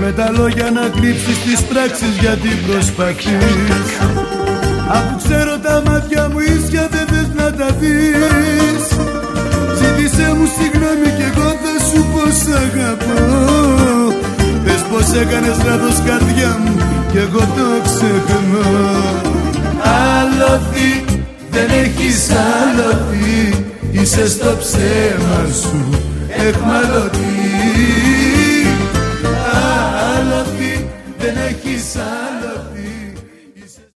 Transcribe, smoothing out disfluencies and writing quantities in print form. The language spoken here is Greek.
με τα λόγια να κρύψεις τις πράξεις γιατί προσπαθείς. Αφού ξέρω τα μάτια μου ίσια δεν θες να τα δεις. Ζήτησέ μου συγγνώμη κι εγώ θα σου πω σ' αγαπώ. Πες πως έκανες λάθος καρδιά μου κι εγώ το ξεχνώ. Άλοθη, δεν έχεις άλοθη, είσαι στο ψέμα σου εχμαλωτή.